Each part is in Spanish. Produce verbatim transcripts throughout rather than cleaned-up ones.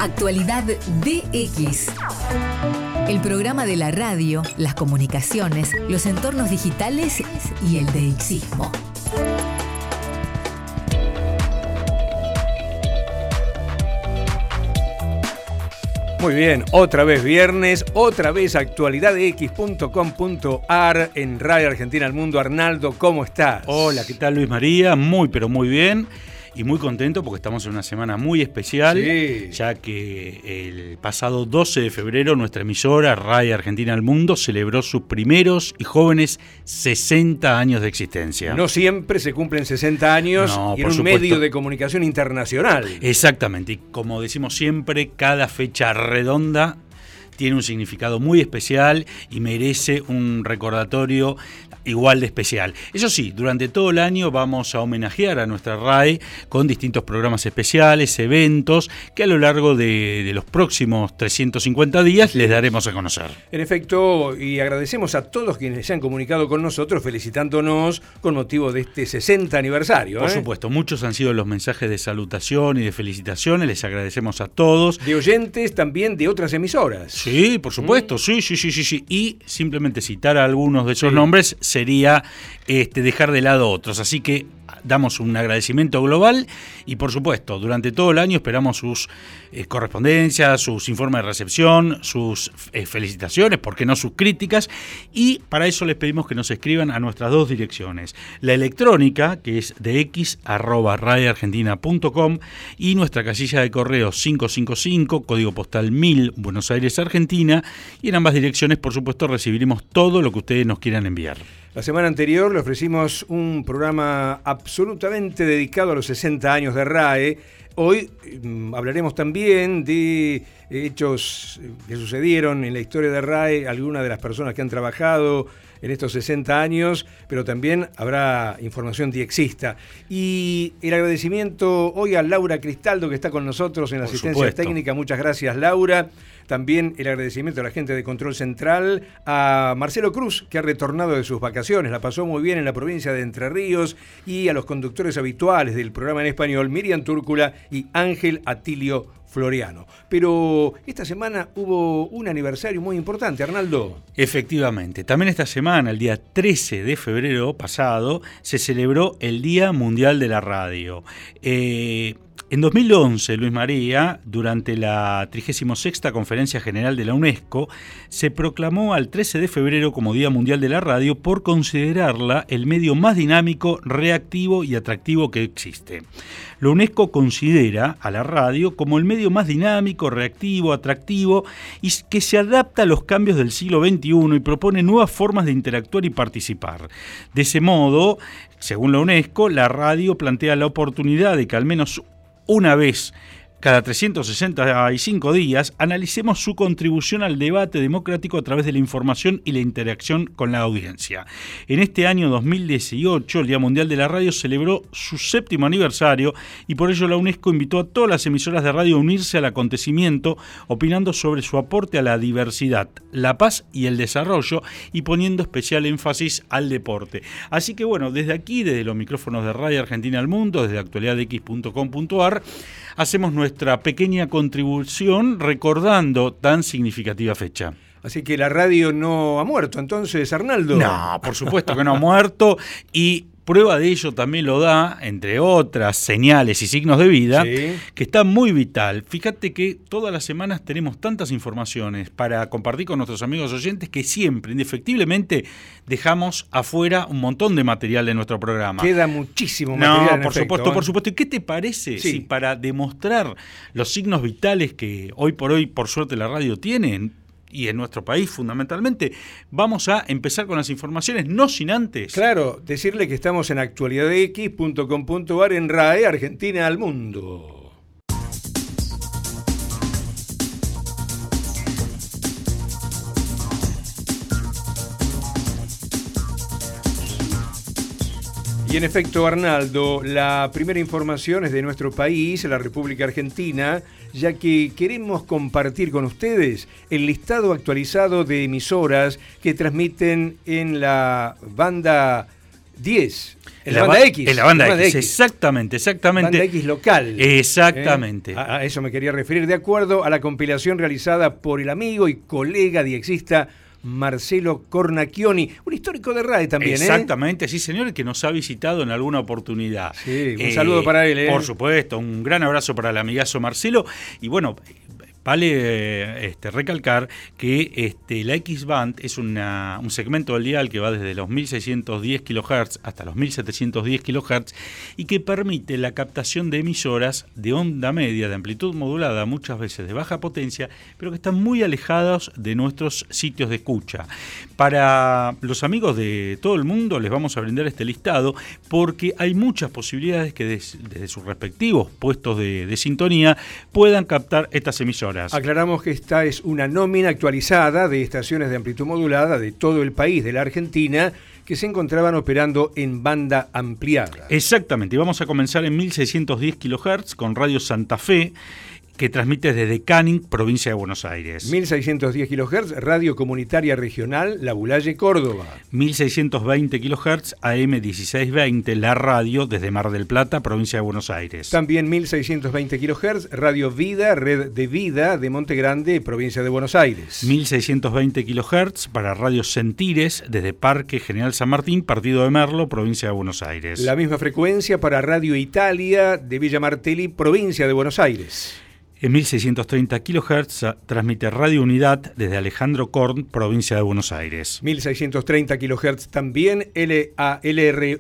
Actualidad D X. El programa de la radio, las comunicaciones, los entornos digitales y el DXismo. Muy bien, otra vez viernes, otra vez actualidad x punto com punto a r en Radio Argentina al Mundo. Arnaldo, ¿cómo estás? Hola, ¿qué tal, Luis María? Muy, pero muy bien. Y muy contento porque estamos en una semana muy especial, sí. Ya que el pasado doce de febrero nuestra emisora Radio Argentina al Mundo celebró sus primeros y jóvenes sesenta años de existencia. No siempre se cumplen sesenta años no, y en un supuesto. medio de comunicación internacional. Exactamente, y como decimos siempre, cada fecha redonda tiene un significado muy especial y merece un recordatorio igual de especial. Eso sí, durante todo el año vamos a homenajear a nuestra R A E con distintos programas especiales, eventos, que a lo largo de, de los próximos trescientos cincuenta días les daremos a conocer. En efecto, y agradecemos a todos quienes se han comunicado con nosotros felicitándonos con motivo de este sesenta aniversario. Por ¿eh? supuesto, muchos han sido los mensajes de salutación y de felicitaciones, les agradecemos a todos. De oyentes también de otras emisoras. Sí, por supuesto, ¿Mm? sí, sí, sí, sí, sí. Y simplemente citar a algunos de esos sí. nombres sería este, dejar de lado otros. Así que damos un agradecimiento global y, por supuesto, durante todo el año esperamos sus eh, correspondencias, sus informes de recepción, sus eh, felicitaciones, por qué no sus críticas, y para eso les pedimos que nos escriban a nuestras dos direcciones. La electrónica, que es dx arroba radioargentina punto com, y nuestra casilla de correo cinco cinco cinco, código postal mil, Buenos Aires, Argentina, y en ambas direcciones, por supuesto, recibiremos todo lo que ustedes nos quieran enviar. La semana anterior le ofrecimos un programa absolutamente dedicado a los sesenta años de R A E. Hoy mmm, hablaremos también de hechos que sucedieron en la historia de R A E, algunas de las personas que han trabajado en estos sesenta años, pero también habrá información diexista. Y el agradecimiento hoy a Laura Cristaldo, que está con nosotros en la Por asistencia supuesto. técnica. Muchas gracias, Laura. También el agradecimiento a la gente de Control Central, a Marcelo Cruz, que ha retornado de sus vacaciones, la pasó muy bien en la provincia de Entre Ríos, y a los conductores habituales del programa en español, Miriam Túrcula y Ángel Atilio Floriano. Pero esta semana hubo un aniversario muy importante, Arnaldo. Efectivamente, también esta semana, el día trece de febrero pasado, se celebró el Día Mundial de la Radio. Eh... En dos mil once, Luis María, durante la trigésima sexta Conferencia General de la UNESCO, se proclamó al trece de febrero como Día Mundial de la Radio por considerarla el medio más dinámico, reactivo y atractivo que existe. La UNESCO considera a la radio como el medio más dinámico, reactivo, atractivo y que se adapta a los cambios del siglo veintiuno y propone nuevas formas de interactuar y participar. De ese modo, según la UNESCO, la radio plantea la oportunidad de que al menos una vez cada trescientos sesenta y cinco días, analicemos su contribución al debate democrático a través de la información y la interacción con la audiencia. En este año dos mil dieciocho, el Día Mundial de la Radio celebró su séptimo aniversario y por ello la UNESCO invitó a todas las emisoras de radio a unirse al acontecimiento, opinando sobre su aporte a la diversidad, la paz y el desarrollo y poniendo especial énfasis al deporte. Así que bueno, desde aquí, desde los micrófonos de Radio Argentina al Mundo, desde actualidad x punto com punto a r, hacemos nuestra pequeña contribución recordando tan significativa fecha. Así que la radio no ha muerto, entonces, Arnaldo. No, por supuesto que no ha muerto, y prueba de ello también lo da, entre otras señales y signos de vida, sí. que está muy vital. Fíjate que todas las semanas tenemos tantas informaciones para compartir con nuestros amigos oyentes que siempre, indefectiblemente, dejamos afuera un montón de material de nuestro programa. Queda muchísimo material. No, por efecto, supuesto, ¿eh? por supuesto. ¿Y qué te parece sí. si para demostrar los signos vitales que hoy por hoy, por suerte, la radio tiene, y en nuestro país fundamentalmente, vamos a empezar con las informaciones, no sin antes. Claro, decirle que estamos en actualidad x punto com punto a r en R A E Argentina al Mundo. Y en efecto, Arnaldo, la primera información es de nuestro país, la República Argentina, ya que queremos compartir con ustedes el listado actualizado de emisoras que transmiten en la banda diez. En la, la banda ba- X. En la banda, la banda X, X. exactamente, exactamente. Banda X local. Exactamente. ¿Eh? A, a eso me quería referir, de acuerdo a la compilación realizada por el amigo y colega diexista Marcelo Cornacchioni, un histórico de RAE también. Exactamente, ¿eh? Sí, señor, que nos ha visitado en alguna oportunidad. Sí, un eh, saludo para él. ¿eh? Por supuesto, un gran abrazo para el amigazo Marcelo. Y bueno, vale este, recalcar que este, la X-Band es una, un segmento del dial que va desde los mil seiscientos diez kilohertz hasta los mil setecientos diez kilohertz y que permite la captación de emisoras de onda media, de amplitud modulada, muchas veces de baja potencia, pero que están muy alejados de nuestros sitios de escucha. Para los amigos de todo el mundo les vamos a brindar este listado porque hay muchas posibilidades que des, desde sus respectivos puestos de, de sintonía puedan captar estas emisoras. Aclaramos que esta es una nómina actualizada de estaciones de amplitud modulada de todo el país, de la Argentina, que se encontraban operando en banda ampliada. Exactamente, y vamos a comenzar en mil seiscientos diez kilohertz con Radio Santa Fe, que transmite desde Canning, provincia de Buenos Aires. mil seiscientos diez kilohertz, Radio Comunitaria Regional La Bulaye, Córdoba. mil seiscientos veinte kilohertz, A M dieciséis veinte, la radio desde Mar del Plata, provincia de Buenos Aires. También mil seiscientos veinte kilohertz, Radio Vida, Red de Vida de Monte Grande, provincia de Buenos Aires. mil seiscientos veinte kilohertz para Radio Sentires desde Parque General San Martín, partido de Merlo, provincia de Buenos Aires. La misma frecuencia para Radio Italia de Villa Martelli, provincia de Buenos Aires. En mil seiscientos treinta kilohertz transmite Radio Unidad desde Alejandro Korn, provincia de Buenos Aires. mil seiscientos treinta kilohertz también L A L R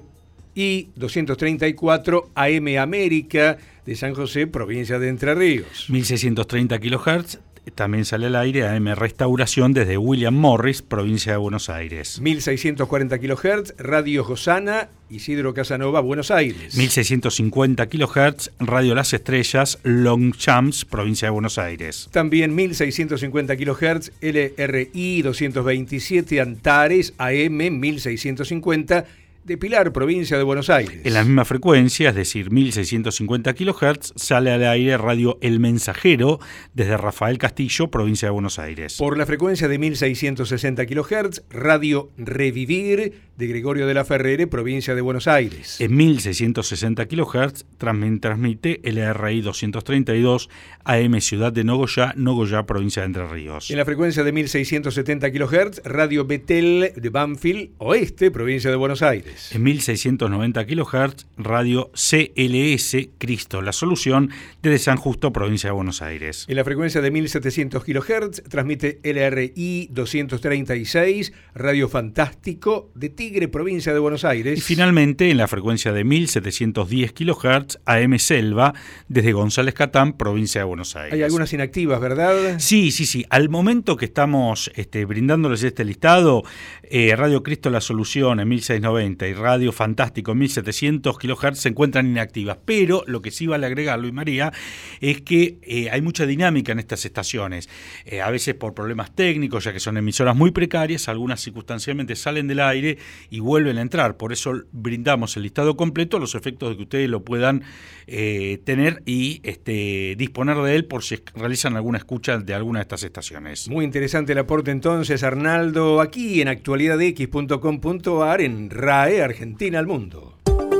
I doscientos treinta y cuatro A M América de San José, provincia de Entre Ríos. mil seiscientos treinta kilohertz también sale al aire A M Restauración desde William Morris, provincia de Buenos Aires. mil seiscientos cuarenta kilohertz, Radio Josana, Isidro Casanova, Buenos Aires. mil seiscientos cincuenta kilohertz, Radio Las Estrellas, Longchamps, provincia de Buenos Aires. También mil seiscientos cincuenta kilohertz, L R I doscientos veintisiete Antares, A M mil seiscientos cincuenta, de Pilar, provincia de Buenos Aires. En la misma frecuencia, es decir, mil seiscientos cincuenta kilohertz, sale al aire Radio El Mensajero desde Rafael Castillo, provincia de Buenos Aires. Por la frecuencia de mil seiscientos sesenta kilohertz, Radio Revivir de Gregorio de la Ferrere, provincia de Buenos Aires. En mil seiscientos sesenta kilohertz también transmite L R I doscientos treinta y dos A M Ciudad de Nogoyá, Nogoyá, provincia de Entre Ríos. En la frecuencia de mil seiscientos setenta kilohertz, Radio Betel de Banfield, Oeste, provincia de Buenos Aires. En mil seiscientos noventa kilohertz, Radio C L S, Cristo, la Solución, desde San Justo, provincia de Buenos Aires. En la frecuencia de mil setecientos kilohertz, transmite L R I doscientos treinta y seis, Radio Fantástico de Tigre, provincia de Buenos Aires. Y finalmente, en la frecuencia de mil setecientos diez kilohertz, A M Selva, desde González Catán, provincia de Buenos Aires. Hay algunas inactivas, ¿verdad? Sí, sí, sí. Al momento que estamos este, brindándoles este listado, eh, Radio Cristo La Solución en mil seiscientos noventa y Radio Fantástico en mil setecientos kilohertz se encuentran inactivas. Pero lo que sí vale agregar, Luis María, es que eh, hay mucha dinámica en estas estaciones. Eh, a veces por problemas técnicos, ya que son emisoras muy precarias, algunas circunstancialmente salen del aire y vuelven a entrar. Por eso brindamos el listado completo a los efectos de que ustedes lo puedan eh, tener y este, disponer de él por si realizan alguna escucha de alguna de estas estaciones. Muy interesante el aporte entonces, Arnaldo, aquí en actualidad x punto com punto a r en RAE Argentina al Mundo.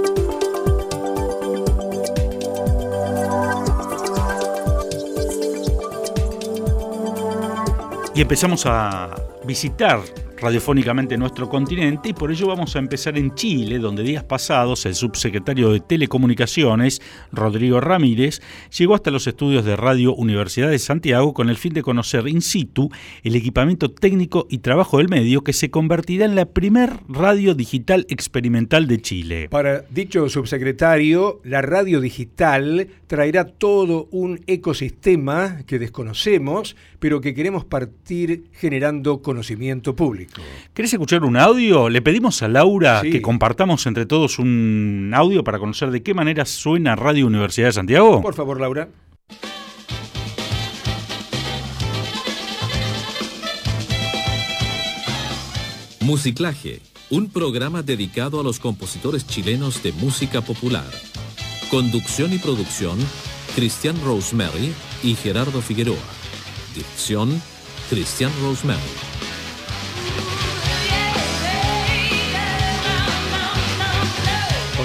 Y empezamos a visitar radiofónicamente nuestro continente y por ello vamos a empezar en Chile, donde días pasados el subsecretario de Telecomunicaciones, Rodrigo Ramírez, llegó hasta los estudios de Radio Universidad de Santiago con el fin de conocer in situ el equipamiento técnico y trabajo del medio que se convertirá en la primer radio digital experimental de Chile. Para dicho subsecretario, la radio digital traerá todo un ecosistema que desconocemos, pero que queremos partir generando conocimiento público. ¿Querés escuchar un audio? Le pedimos a Laura sí. que compartamos entre todos un audio para conocer de qué manera suena Radio Universidad de Santiago. Por favor, Laura. Musiclaje, un programa dedicado a los compositores chilenos de música popular. Conducción y producción, Cristian Rosemary y Gerardo Figueroa. Dirección, Cristian Rosemary.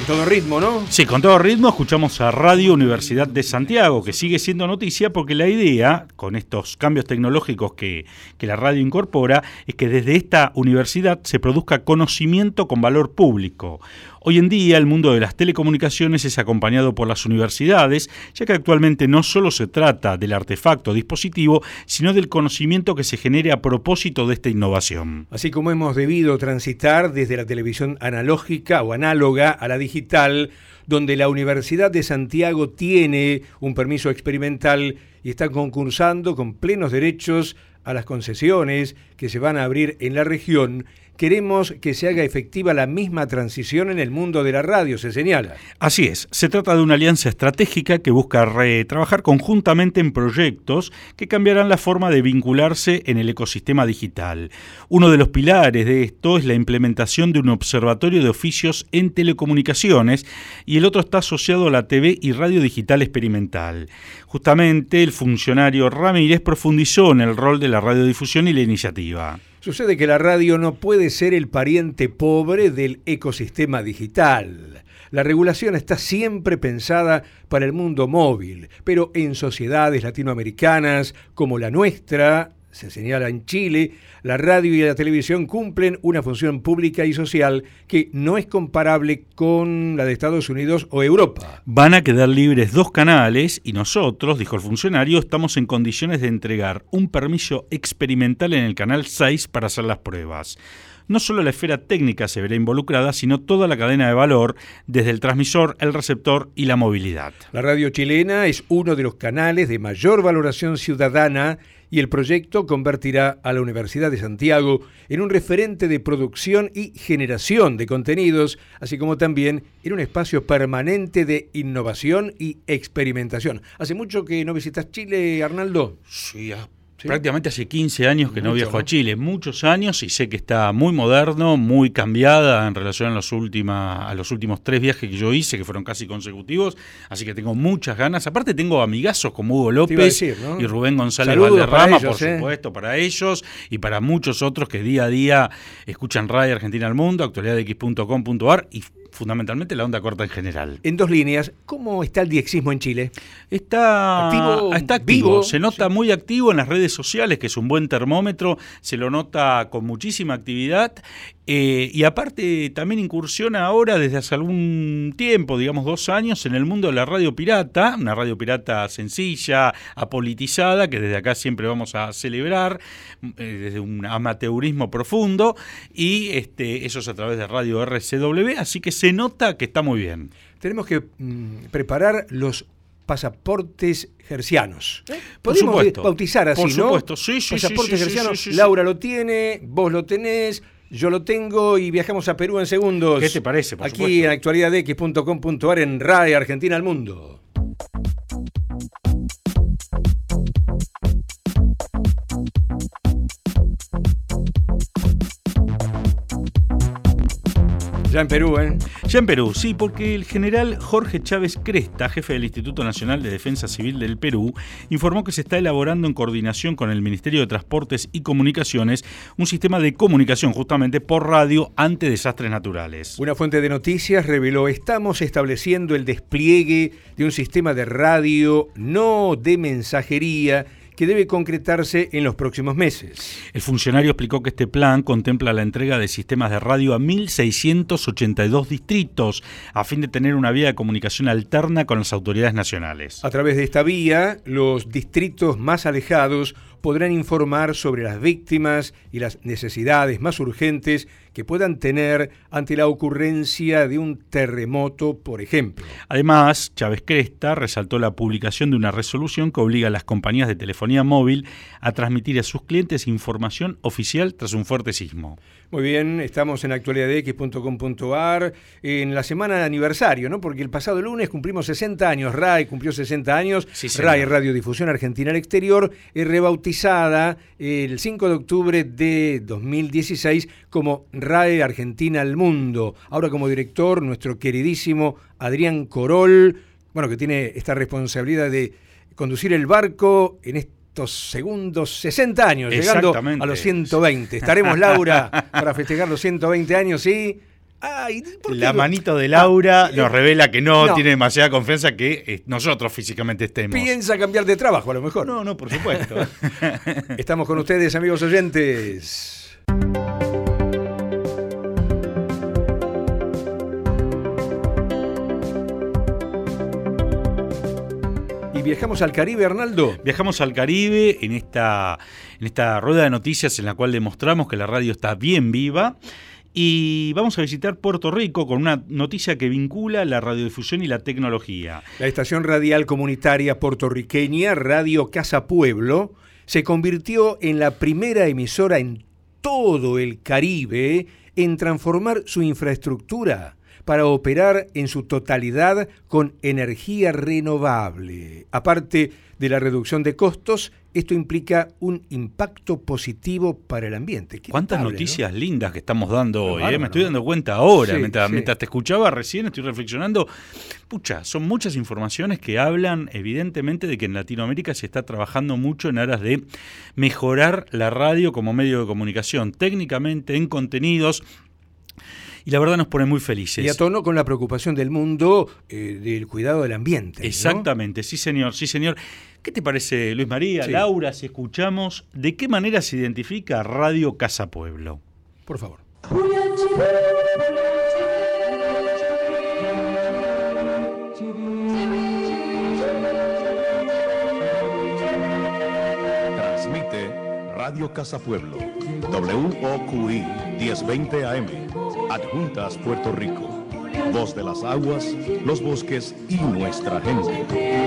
todo ritmo, ¿no? Sí, con todo ritmo escuchamos a Radio Universidad de Santiago, que sigue siendo noticia porque la idea, con estos cambios tecnológicos que, que la radio incorpora, es que desde esta universidad se produzca conocimiento con valor público. Hoy en día el mundo de las telecomunicaciones es acompañado por las universidades, ya que actualmente no solo se trata del artefacto dispositivo, sino del conocimiento que se genere a propósito de esta innovación. Así como hemos debido transitar desde la televisión analógica o análoga a la digital, donde la Universidad de Santiago tiene un permiso experimental y está concursando con plenos derechos a las concesiones que se van a abrir en la región, queremos que se haga efectiva la misma transición en el mundo de la radio, se señala. Así es, se trata de una alianza estratégica que busca re- trabajar conjuntamente en proyectos que cambiarán la forma de vincularse en el ecosistema digital. Uno de los pilares de esto es la implementación de un observatorio de oficios en telecomunicaciones y el otro está asociado a la T V y radio digital experimental. Justamente el funcionario Ramírez profundizó en el rol de la radiodifusión y la iniciativa. Sucede que la radio no puede ser el pariente pobre del ecosistema digital. La regulación está siempre pensada para el mundo móvil, pero en sociedades latinoamericanas como la nuestra, se señala en Chile, la radio y la televisión cumplen una función pública y social que no es comparable con la de Estados Unidos o Europa. Van a quedar libres dos canales y nosotros, dijo el funcionario, estamos en condiciones de entregar un permiso experimental en el canal seis para hacer las pruebas. No solo la esfera técnica se verá involucrada, sino toda la cadena de valor, desde el transmisor, el receptor y la movilidad. La radio chilena es uno de los canales de mayor valoración ciudadana y el proyecto convertirá a la Universidad de Santiago en un referente de producción y generación de contenidos, así como también en un espacio permanente de innovación y experimentación. ¿Hace mucho que no visitas Chile, Arnaldo? Sí, ¿Sí? Prácticamente hace quince años que Mucho, no viajo ¿no? a Chile, muchos años, y sé que está muy moderno, muy cambiada en relación a los, última, a los últimos tres viajes que yo hice, que fueron casi consecutivos, así que tengo muchas ganas. Aparte tengo amigazos como Hugo López decir, ¿no? y Rubén González Saludos Valderrama, ellos, por eh. supuesto, para ellos y para muchos otros que día a día escuchan Radio Argentina al Mundo, actualidad x punto com punto a r y fundamentalmente la onda corta en general. En dos líneas, ¿cómo está el diexismo en Chile? Está activo, está activo, vivo, se nota sí. muy activo en las redes sociales, que es un buen termómetro, se lo nota con muchísima actividad, eh, y aparte también incursiona ahora desde hace algún tiempo, digamos dos años, en el mundo de la radio pirata, una radio pirata sencilla, apolitizada, que desde acá siempre vamos a celebrar, eh, desde un amateurismo profundo, y este, eso es a través de Radio R C W, así que se nota que está muy bien. Tenemos que mm, preparar los pasaportes gercianos. ¿Eh? Por Podemos supuesto. bautizar así, Por ¿no? supuesto, sí, sí, Pasaportes sí, sí, gercianos. sí, sí, sí. Laura lo tiene, vos lo tenés, yo lo tengo y viajamos a Perú en segundos. ¿Qué te parece? Por Aquí supuesto. en actualidad x punto com punto a r en R A E Argentina al Mundo. Ya en Perú, ¿eh? Ya en Perú, sí, porque el general Jorge Chávez Cresta, jefe del Instituto Nacional de Defensa Civil del Perú, informó que se está elaborando en coordinación con el Ministerio de Transportes y Comunicaciones un sistema de comunicación justamente por radio ante desastres naturales. Una fuente de noticias reveló: estamos estableciendo el despliegue de un sistema de radio, no de mensajería, que debe concretarse en los próximos meses. El funcionario explicó que este plan contempla la entrega de sistemas de radio a mil seiscientos ochenta y dos distritos a fin de tener una vía de comunicación alterna con las autoridades nacionales. A través de esta vía, los distritos más alejados podrán informar sobre las víctimas y las necesidades más urgentes que puedan tener ante la ocurrencia de un terremoto, por ejemplo. Además, Chávez Cresta resaltó la publicación de una resolución que obliga a las compañías de telefonía móvil a transmitir a sus clientes información oficial tras un fuerte sismo. Muy bien, estamos en actualidad x punto com punto a r en la semana de aniversario, ¿no? Porque el pasado lunes cumplimos sesenta años, R A E cumplió sesenta años, Sí, R A E Radiodifusión Argentina al Exterior, es rebautizada el cinco de octubre de dos mil dieciséis como R A E Argentina al Mundo. Ahora como director, nuestro queridísimo Adrián Corol, bueno, que tiene esta responsabilidad de conducir el barco en este segundos, sesenta años, llegando a los ciento veinte. Estaremos, Laura, para festejar los ciento veinte años y Ay, ¿por qué La no? manito de Laura Ah, nos eh, revela que no, no. tiene demasiada confianza que eh, nosotros físicamente estemos. Piensa cambiar de trabajo, a lo mejor. No, no, por supuesto. Estamos con ustedes, amigos oyentes. Y viajamos al Caribe, Arnaldo. Viajamos al Caribe en esta, en esta rueda de noticias en la cual demostramos que la radio está bien viva. Y vamos a visitar Puerto Rico con una noticia que vincula la radiodifusión y la tecnología. La estación radial comunitaria puertorriqueña Radio Casa Pueblo se convirtió en la primera emisora en todo el Caribe en transformar su infraestructura para operar en su totalidad con energía renovable. Aparte de la reducción de costos, esto implica un impacto positivo para el ambiente. Qué ¿Cuántas notable, noticias ¿no? lindas que estamos dando hoy? Bárbaro, ¿eh? Me estoy ¿no? dando cuenta ahora, Sí, mientras, sí. mientras te escuchaba recién, estoy reflexionando. Pucha, son muchas informaciones que hablan evidentemente de que en Latinoamérica se está trabajando mucho en aras de mejorar la radio como medio de comunicación, técnicamente, en contenidos. Y la verdad nos pone muy felices. Y a tono con la preocupación del mundo eh, del cuidado del ambiente, ¿no? Exactamente, sí señor, sí señor. ¿Qué te parece, Luis María, Sí. Laura, si escuchamos de qué manera se identifica Radio Casa Pueblo? Por favor. Transmite Radio Casa Pueblo, W O Q I diez veinte A M, Adjuntas, Puerto Rico. Voz de las aguas, los bosques y nuestra gente.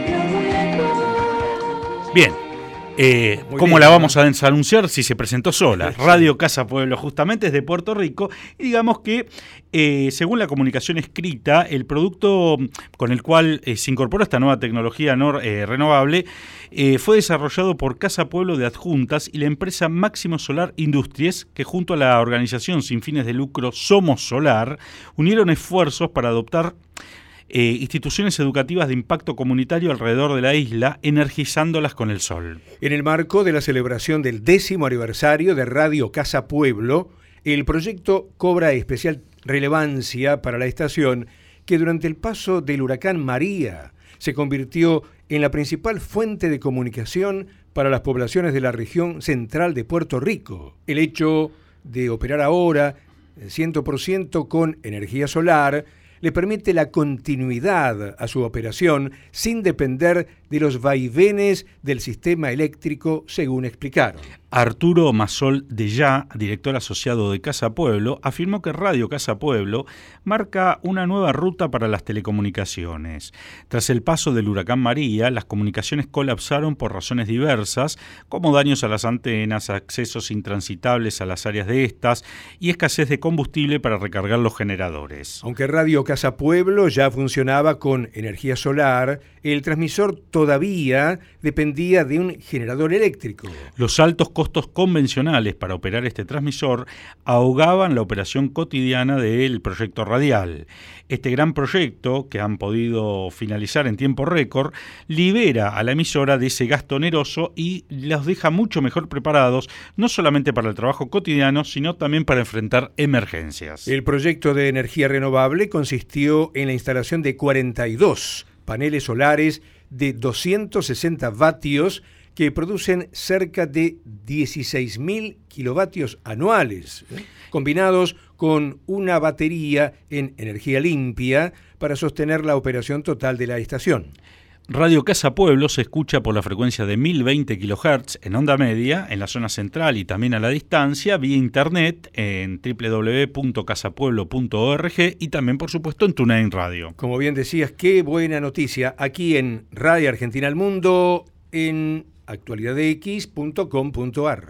Bien, eh, Muy ¿cómo bien, la ¿no? vamos a anunciar si se presentó sola? Radio Casa Pueblo, justamente es de Puerto Rico, y digamos que, eh, según la comunicación escrita, el producto con el cual eh, se incorpora esta nueva tecnología no, eh, renovable eh, fue desarrollado por Casa Pueblo de Adjuntas y la empresa Máximo Solar Industries, que junto a la organización sin fines de lucro Somos Solar, unieron esfuerzos para adoptar Eh, instituciones educativas de impacto comunitario alrededor de la isla, energizándolas con el sol. En el marco de la celebración del décimo aniversario de Radio Casa Pueblo, el proyecto cobra especial relevancia para la estación que durante el paso del huracán María se convirtió en la principal fuente de comunicación para las poblaciones de la región central de Puerto Rico. El hecho de operar ahora cien por ciento con energía solar le permite la continuidad a su operación sin depender de los vaivenes del sistema eléctrico, según explicaron. Arturo Masol de Ya, director asociado de Casa Pueblo, afirmó que Radio Casa Pueblo marca una nueva ruta para las telecomunicaciones. Tras el paso del huracán María, las comunicaciones colapsaron por razones diversas, como daños a las antenas, accesos intransitables a las áreas de estas y escasez de combustible para recargar los generadores. Aunque Radio Casa Pueblo ya funcionaba con energía solar, el transmisor todavía dependía de un generador eléctrico. Los altos costos convencionales para operar este transmisor ahogaban la operación cotidiana del proyecto radial. Este gran proyecto, que han podido finalizar en tiempo récord, libera a la emisora de ese gasto oneroso y los deja mucho mejor preparados, no solamente para el trabajo cotidiano, sino también para enfrentar emergencias. El proyecto de energía renovable consistió en la instalación de cuarenta y dos paneles solares de doscientos sesenta vatios que producen cerca de dieciséis mil kilovatios anuales, ¿eh? combinados con una batería en energía limpia para sostener la operación total de la estación. Radio Casa Pueblo se escucha por la frecuencia de mil veinte kilohertz en onda media, en la zona central y también a la distancia, vía internet en doble u doble u doble u punto casa pueblo punto org y también, por supuesto, en TuneIn Radio. Como bien decías, qué buena noticia aquí en Radio Argentina al Mundo, en actualidad x punto com punto a r.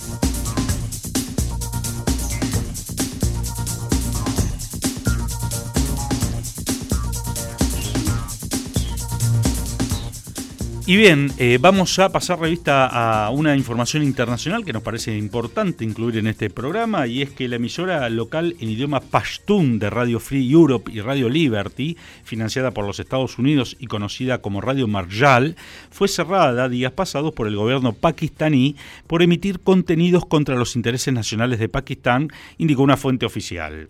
Y bien, eh, vamos a pasar revista a una información internacional que nos parece importante incluir en este programa, y es que la emisora local en idioma pashtun de Radio Free Europe y Radio Liberty, financiada por los Estados Unidos y conocida como Radio Marjal, fue cerrada días pasados por el gobierno pakistaní por emitir contenidos contra los intereses nacionales de Pakistán, indicó una fuente oficial.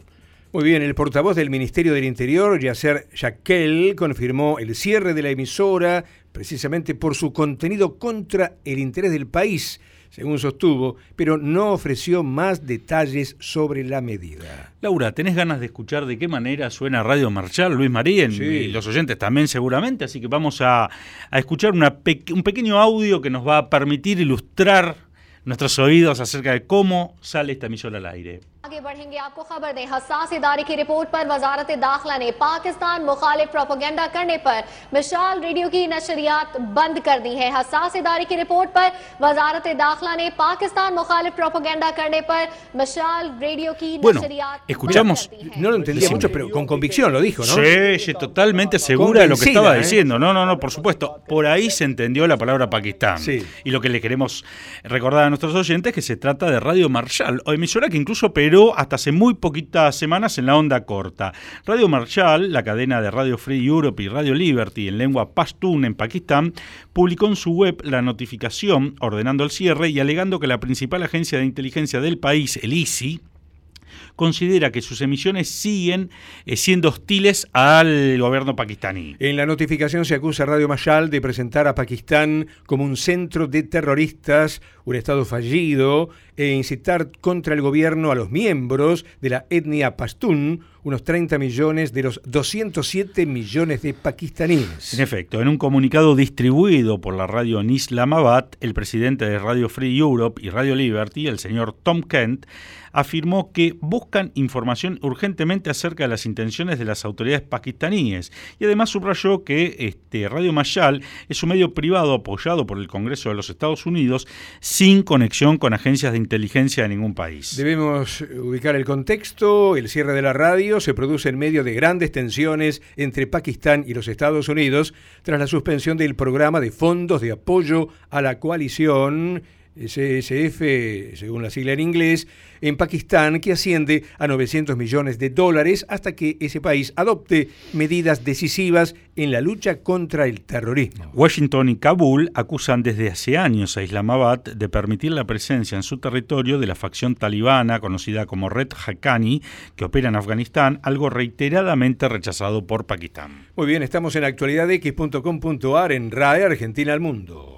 Muy bien, el portavoz del Ministerio del Interior, Yasser Yakel, confirmó el cierre de la emisora precisamente por su contenido contra el interés del país, según sostuvo, pero no ofreció más detalles sobre la medida. Laura, ¿tenés ganas de escuchar de qué manera suena Radio Marshall, Luis María? Sí. Y los oyentes también seguramente, así que vamos a, a escuchar una pe- un pequeño audio que nos va a permitir ilustrar nuestros oídos acerca de cómo sale esta emisora al aire. आगे बढ़ेंगे आपको खबर दें हसास इदारे की रिपोर्ट पर वजारत दाखिला ने पाकिस्तान मुखालिफ प्रोपेगेंडा करने पर मिसाल रेडियो की नशरियात बंद कर दी है। हसास इदारे की रिपोर्ट पर वजारत दाखिला ने पाकिस्तान मुखालिफ प्रोपेगेंडा करने पर मिसाल रेडियो की Bueno, नशरियात escuchamos. बंद कर दी है। No lo entendía mucho, pero con convicción lo dijo, ¿no? Sí, sí, totalmente segura de lo que Convencida, estaba ¿eh? diciendo. No, no, no, por supuesto. Por ahí se entendió la palabra Pakistán. Sí. Y lo que le queremos recordar a nuestros oyentes es que se trata de Radio Marshall, o emisora que incluso operó hasta hace muy poquitas semanas en la onda corta. Radio Marshall, la cadena de Radio Free Europe y Radio Liberty en lengua pastún en Pakistán, publicó en su web la notificación ordenando el cierre y alegando que la principal agencia de inteligencia del país, el I S I, considera que sus emisiones siguen eh, siendo hostiles al gobierno pakistaní. En la notificación se acusa a Radio Marshall de presentar a Pakistán como un centro de terroristas, un estado fallido, e incitar contra el gobierno a los miembros de la etnia pastún, unos treinta millones de los doscientos siete millones de pakistaníes. En efecto, en un comunicado distribuido por la radio en Islamabad, el presidente de Radio Free Europe y Radio Liberty, el señor Tom Kent, afirmó que buscan información urgentemente acerca de las intenciones de las autoridades pakistaníes y además subrayó que este, Radio Marshall es un medio privado apoyado por el Congreso de los Estados Unidos sin conexión con agencias de inteligencia de ningún país. Debemos ubicar el contexto. El cierre de la radio se produce en medio de grandes tensiones entre Pakistán y los Estados Unidos tras la suspensión del programa de fondos de apoyo a la coalición S S F, según la sigla en inglés, en Pakistán, que asciende a novecientos millones de dólares hasta que ese país adopte medidas decisivas en la lucha contra el terrorismo. Washington y Kabul acusan desde hace años a Islamabad de permitir la presencia en su territorio de la facción talibana, conocida como Red Haqqani, que opera en Afganistán, algo reiteradamente rechazado por Pakistán. Muy bien, estamos en actualidad x punto com punto a r en R A E Argentina al Mundo.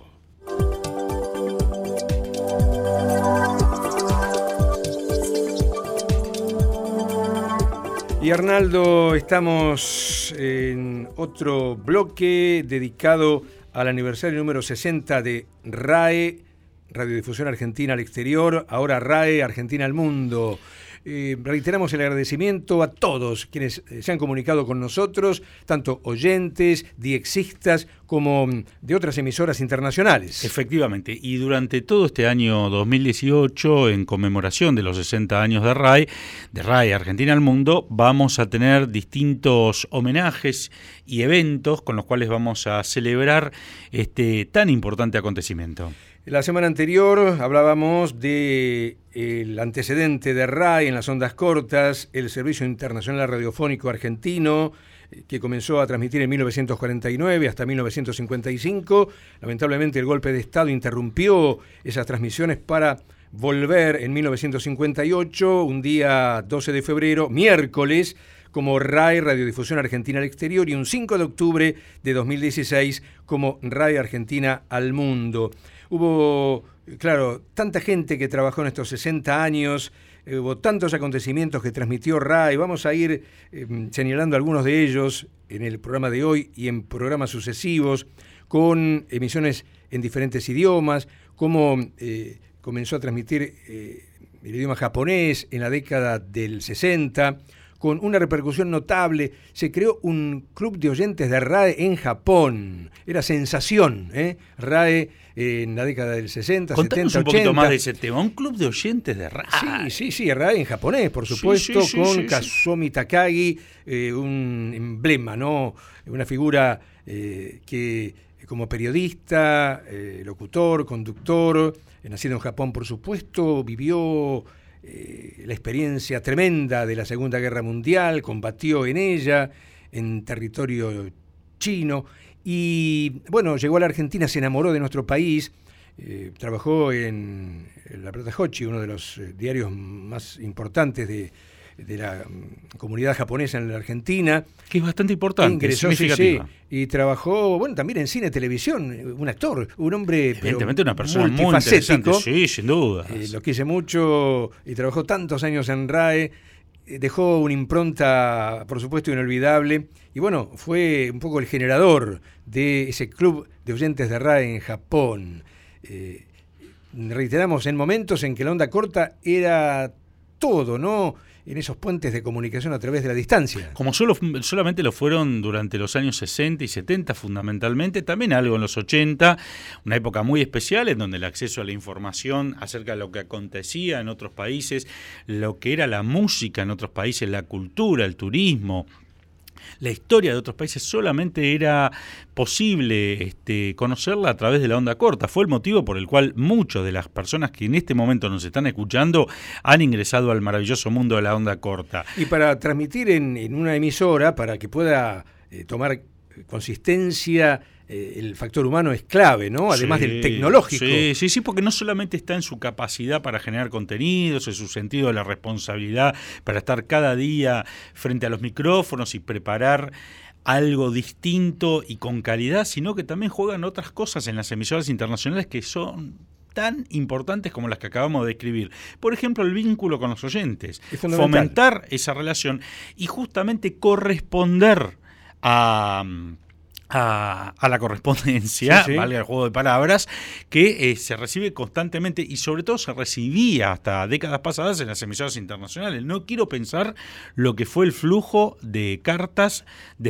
Y Arnaldo, estamos en otro bloque dedicado al aniversario número sesenta de R A E, Radiodifusión Argentina al Exterior, ahora R A E Argentina al Mundo. Eh, reiteramos el agradecimiento a todos quienes se han comunicado con nosotros, tanto oyentes, diexistas, como de otras emisoras internacionales. Efectivamente, y durante todo este año dos mil dieciocho, en conmemoración de los sesenta años de R A E, de R A E Argentina al Mundo, vamos a tener distintos homenajes y eventos con los cuales vamos a celebrar este tan importante acontecimiento. La semana anterior hablábamos de el antecedente de R A E en las ondas cortas, el Servicio Internacional Radiofónico Argentino, que comenzó a transmitir en mil novecientos cuarenta y nueve hasta mil novecientos cincuenta y cinco. Lamentablemente el golpe de Estado interrumpió esas transmisiones para volver en mil novecientos cincuenta y ocho, un día doce de febrero, miércoles, como R A E Radiodifusión Argentina al Exterior, y un cinco de octubre de dos mil dieciséis como R A E Argentina al Mundo. Hubo, claro, tanta gente que trabajó en estos sesenta años, eh, hubo tantos acontecimientos que transmitió R A E. Vamos a ir eh, señalando algunos de ellos en el programa de hoy y en programas sucesivos, con emisiones en diferentes idiomas, cómo eh, comenzó a transmitir eh, el idioma japonés en la década del sesenta, con una repercusión notable. Se creó un club de oyentes de R A E en Japón. Era sensación, ¿eh? R A E eh, en la década del sesenta, Contanos setenta, un poquito ochenta. más de ese tema. Un club de oyentes de R A E. Sí, sí, sí, R A E en japonés, por supuesto, Sí, sí, sí, con sí, sí. Kazumi Takagi, eh, un emblema, ¿no? Una figura eh, que como periodista, eh, locutor, conductor, eh, nacido en Japón, por supuesto, vivió Eh, la experiencia tremenda de la Segunda Guerra Mundial, combatió en ella, en territorio chino, y bueno, llegó a la Argentina, se enamoró de nuestro país, eh, trabajó en La Plata Hochi, uno de los eh, diarios más importantes de, de la um, comunidad japonesa en la Argentina. Que es bastante importante, ingresó, significativa. Sí, sí, y trabajó, bueno, también en cine, televisión, un actor, un hombre evidentemente una persona muy multifacético. Sí, sin duda. Eh, lo quise mucho y trabajó tantos años en RAE, eh, dejó una impronta, por supuesto, inolvidable. Y bueno, fue un poco el generador de ese club de oyentes de RAE en Japón. Eh, reiteramos, en momentos en que la onda corta era todo, ¿no? En esos puentes de comunicación a través de la distancia. Como solo, solamente lo fueron durante los años sesenta y setenta fundamentalmente, también algo en los ochenta, una época muy especial en donde el acceso a la información acerca de lo que acontecía en otros países, lo que era la música en otros países, la cultura, el turismo, la historia de otros países, solamente era posible este, conocerla a través de la onda corta. Fue el motivo por el cual muchas de las personas que en este momento nos están escuchando han ingresado al maravilloso mundo de la onda corta. Y para transmitir en, en una emisora, para que pueda eh, tomar consistencia, eh, el factor humano es clave, ¿no? Además sí, del tecnológico. Sí, sí, sí, porque no solamente está en su capacidad para generar contenidos, en su sentido de la responsabilidad para estar cada día frente a los micrófonos y preparar algo distinto y con calidad, sino que también juegan otras cosas en las emisoras internacionales que son tan importantes como las que acabamos de describir. Por ejemplo, el vínculo con los oyentes, fomentar esa relación y justamente corresponder a... A, a la correspondencia, sí, sí. Valga el juego de palabras, que eh, se recibe constantemente y sobre todo se recibía hasta décadas pasadas en las emisoras internacionales. No quiero pensar lo que fue el flujo de cartas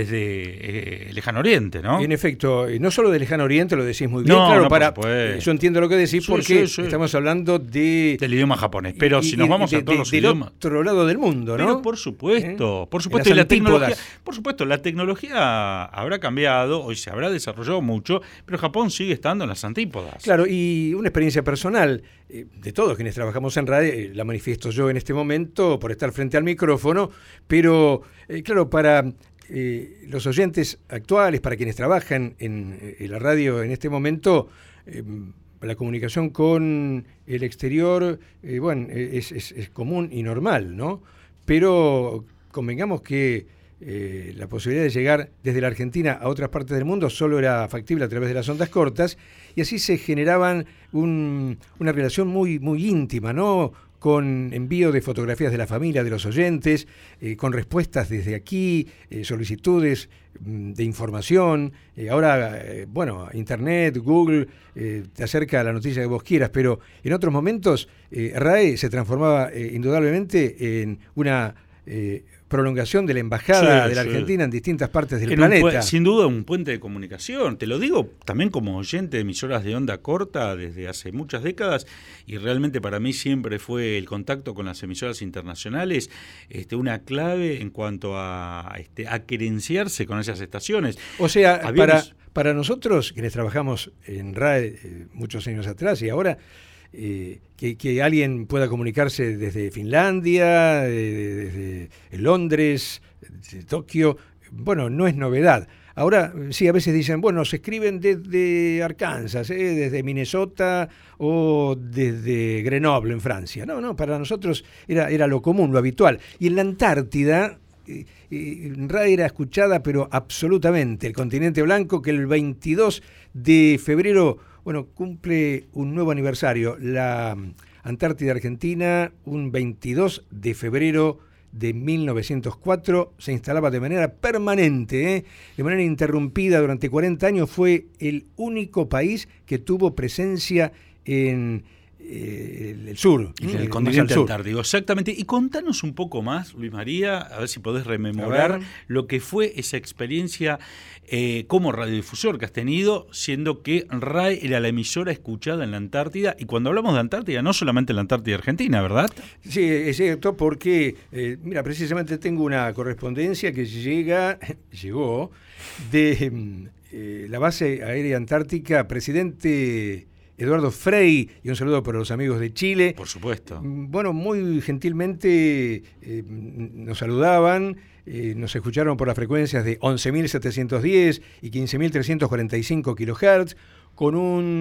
desde eh, Lejano Oriente, ¿no? En efecto, no solo de Lejano Oriente, lo decís muy bien, no, claro, no, para, eh, yo entiendo lo que decís sí, porque sí, sí. estamos hablando de... del idioma japonés, pero y, si nos vamos de, a todos de, los del idiomas... Del otro lado del mundo, ¿no? Pero por supuesto, ¿Eh? por supuesto, y la antípodas. tecnología, por supuesto, la tecnología habrá cambiado, hoy se habrá desarrollado mucho, pero Japón sigue estando en las antípodas. Claro, y una experiencia personal eh, de todos quienes trabajamos en radio, eh, la manifiesto yo en este momento por estar frente al micrófono, pero eh, claro, para eh, los oyentes actuales, para quienes trabajan en, en la radio en este momento, eh, la comunicación con el exterior, eh, bueno, es, es, es común y normal, ¿no? Pero convengamos que Eh, la posibilidad de llegar desde la Argentina a otras partes del mundo solo era factible a través de las ondas cortas y así se generaban un, una relación muy, muy íntima, ¿no? Con envío de fotografías de la familia, de los oyentes, eh, con respuestas desde aquí, eh, solicitudes mm, de información. Eh, ahora, eh, bueno, Internet, Google, eh, te acerca a la noticia que vos quieras, pero en otros momentos eh, RAE se transformaba eh, indudablemente en una... Eh, prolongación de la embajada sí, de la Argentina sí. en distintas partes del en planeta. Pu- sin duda un puente de comunicación, te lo digo también como oyente de emisoras de onda corta desde hace muchas décadas y realmente para mí siempre fue el contacto con las emisoras internacionales este, una clave en cuanto a, este, a querenciarse con esas estaciones. O sea, Habíamos... para, para nosotros quienes trabajamos en RAE eh, muchos años atrás y ahora, Eh, que, que alguien pueda comunicarse desde Finlandia, eh, desde Londres, desde Tokio, bueno, no es novedad. Ahora sí, a veces dicen, bueno, se escriben desde Arkansas, eh, desde Minnesota o desde Grenoble en Francia. No, no, para nosotros era, era lo común, lo habitual. Y en la Antártida, eh, eh, RAE era escuchada, pero absolutamente. El continente blanco, que el veintidós de febrero... Bueno, cumple un nuevo aniversario. La Antártida Argentina, un veintidós de febrero de mil novecientos cuatro, se instalaba de manera permanente, ¿eh? de manera interrumpida durante cuarenta años. Fue el único país que tuvo presencia en eh, el sur. En el, el continente antártico, exactamente. Y contanos un poco más, Luis María, a ver si podés rememorar lo que fue esa experiencia eh, como radiodifusor que has tenido, siendo que RAE era la emisora escuchada en la Antártida. Y cuando hablamos de Antártida, no solamente la Antártida Argentina, ¿verdad? Sí, es cierto, porque, eh, mira, precisamente tengo una correspondencia que llega, llegó de eh, la base aérea antártica, presidente Eduardo Frei, y un saludo para los amigos de Chile. Por supuesto. Bueno, muy gentilmente eh, nos saludaban, eh, nos escucharon por las frecuencias de once mil setecientos diez y quince mil trescientos cuarenta y cinco kilohertz, con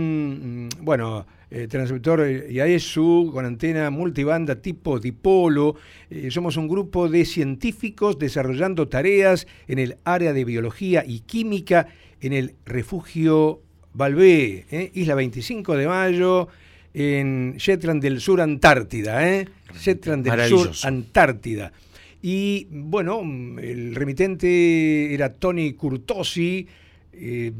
un, bueno, eh, transmisor Yaesu, con antena multibanda tipo dipolo. Eh, somos un grupo de científicos desarrollando tareas en el área de biología y química en el refugio Valvé, eh, Isla veinticinco de Mayo, en Shetland del Sur, Antártida, ¿eh? Shetland del Sur, Antártida. Y bueno, el remitente era Tony Curtosi, eh,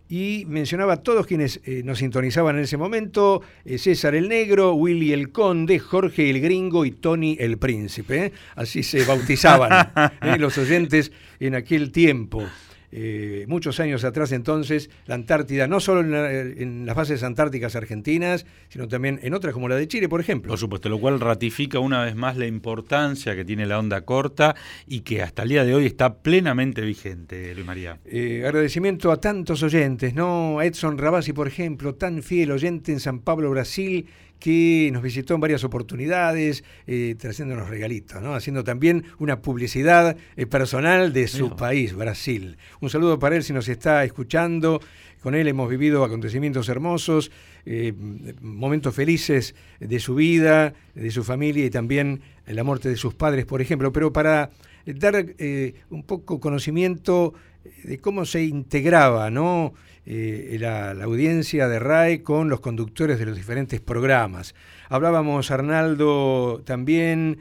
y mencionaba a todos quienes eh, nos sintonizaban en ese momento: eh, César el Negro, Willy el Conde, Jorge el Gringo y Tony el Príncipe. ¿eh? Así se bautizaban ¿eh? los oyentes en aquel tiempo. Eh, muchos años atrás, entonces, la Antártida, no solo en, la, en las bases antárticas argentinas, sino también en otras como la de Chile, por ejemplo. Por supuesto, lo cual ratifica una vez más la importancia que tiene la onda corta y que hasta el día de hoy está plenamente vigente, Luis María. Eh, agradecimiento a tantos oyentes, ¿no? A Edson Rabasi, por ejemplo, tan fiel oyente en San Pablo, Brasil, que nos visitó en varias oportunidades, eh, trayéndonos regalitos, ¿no? Haciendo también una publicidad eh, personal de su Mío. país, Brasil. Un saludo para él si nos está escuchando. Con él hemos vivido acontecimientos hermosos, eh, momentos felices de su vida, de su familia y también la muerte de sus padres, por ejemplo. Pero para dar eh, un poco conocimiento de cómo se integraba, ¿no? Eh, la, la audiencia de R A E con los conductores de los diferentes programas. Hablábamos, Arnaldo, también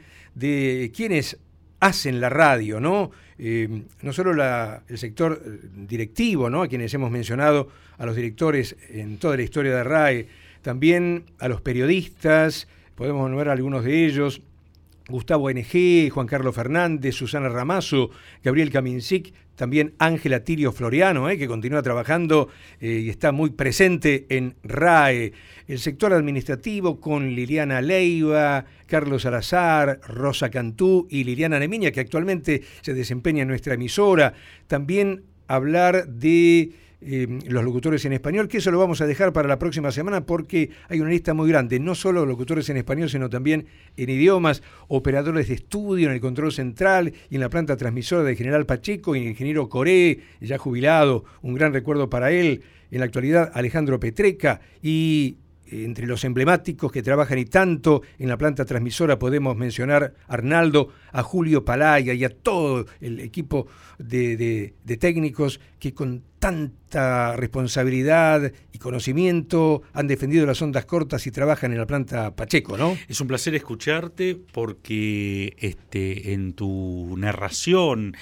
de quienes hacen la radio, ¿no? Eh, no solo la, el sector directivo, ¿no? A quienes hemos mencionado, a los directores en toda la historia de R A E, también a los periodistas, podemos nombrar algunos de ellos: Gustavo N G, Juan Carlos Fernández, Susana Ramazo, Gabriel Kaminsic, también Ángela Tirio Floriano, eh, que continúa trabajando eh, y está muy presente en R A E. El sector administrativo con Liliana Leiva, Carlos Salazar, Rosa Cantú y Liliana Nemiña, que actualmente se desempeña en nuestra emisora. También hablar de Eh, los locutores en español, que eso lo vamos a dejar para la próxima semana porque hay una lista muy grande, no solo locutores en español, sino también en idiomas, operadores de estudio en el control central y en la planta transmisora de General Pacheco, y el ingeniero Coré, ya jubilado, un gran recuerdo para él. En la actualidad, Alejandro Petreca, y entre los emblemáticos que trabajan y tanto en la planta transmisora podemos mencionar, Arnaldo, a Julio Palaya y a todo el equipo de, de, de técnicos que con tanta responsabilidad y conocimiento han defendido las ondas cortas y trabajan en la planta Pacheco, ¿no? Es un placer escucharte porque este, en tu narración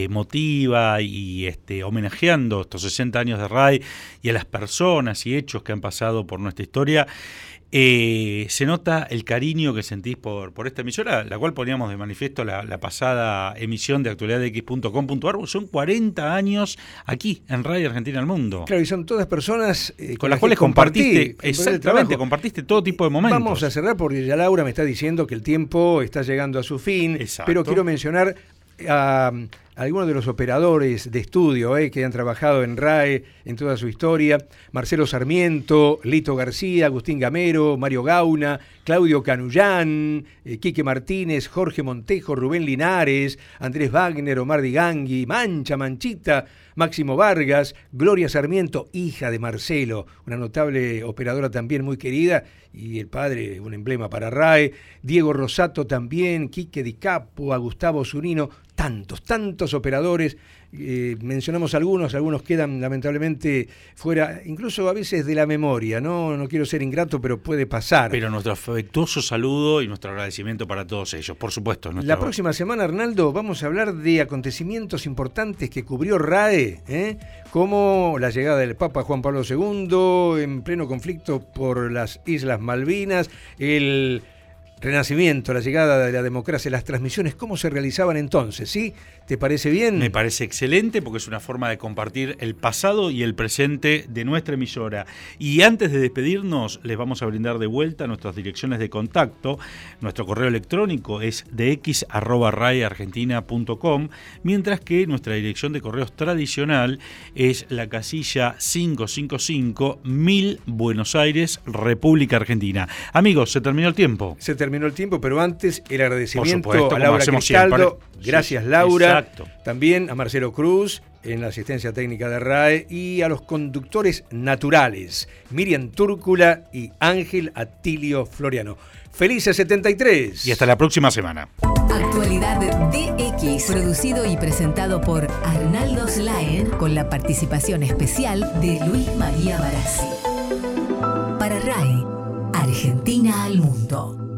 emotiva y este, homenajeando estos sesenta años de R A E y a las personas y hechos que han pasado por nuestra historia, Eh, se nota el cariño que sentís por, por esta emisora, la cual poníamos de manifiesto la, la pasada emisión de actualidad x punto com punto a r. Son cuarenta años aquí en Radio Argentina al Mundo. Claro, y son todas personas eh, con, con las cuales compartiste, compartí, exactamente, compartiste todo tipo de momentos. Vamos a cerrar porque ya Laura me está diciendo que el tiempo está llegando a su fin. Exacto. Pero quiero mencionar a algunos de los operadores de estudio eh, que han trabajado en R A E en toda su historia: Marcelo Sarmiento, Lito García, Agustín Gamero, Mario Gauna, Claudio Canullán, eh, Quique Martínez, Jorge Montejo, Rubén Linares, Andrés Wagner, Omar Digangui, Mancha, Manchita, Máximo Vargas, Gloria Sarmiento, hija de Marcelo, una notable operadora también muy querida, y el padre, un emblema para R A E, Diego Rosato también, Quique Di Capo, a Gustavo Zunino, tantos, tantos operadores. Eh, mencionamos algunos, algunos quedan lamentablemente fuera, incluso a veces de la memoria, ¿no? No quiero ser ingrato, pero puede pasar. Pero nuestro afectuoso saludo y nuestro agradecimiento para todos ellos, por supuesto. Nuestro... La próxima semana, Arnaldo, vamos a hablar de acontecimientos importantes que cubrió R A E, ¿eh? Como la llegada del Papa Juan Pablo segundo en pleno conflicto por las Islas Malvinas, el Renacimiento, la llegada de la democracia, las transmisiones, ¿cómo se realizaban entonces? ¿Sí? ¿Te parece bien? Me parece excelente porque es una forma de compartir el pasado y el presente de nuestra emisora. Y antes de despedirnos, les vamos a brindar de vuelta nuestras direcciones de contacto. Nuestro correo electrónico es de x arroba raeargentina punto com, mientras que nuestra dirección de correos tradicional es la casilla cinco cinco cinco mil Buenos Aires, República Argentina. Amigos, se terminó el tiempo. Se terminó el tiempo, pero antes el agradecimiento supuesto, a Laura Cristaldo. Gracias, sí, Laura. Exacto. También a Marcelo Cruz en la asistencia técnica de RAE, y a los conductores naturales, Miriam Túrcula y Ángel Atilio Floriano. ¡Felices setenta y tres! Y hasta la próxima semana. Actualidad D X, producido y presentado por Arnaldo Slaen, con la participación especial de Luis María Barassi. Para RAE, Argentina al mundo.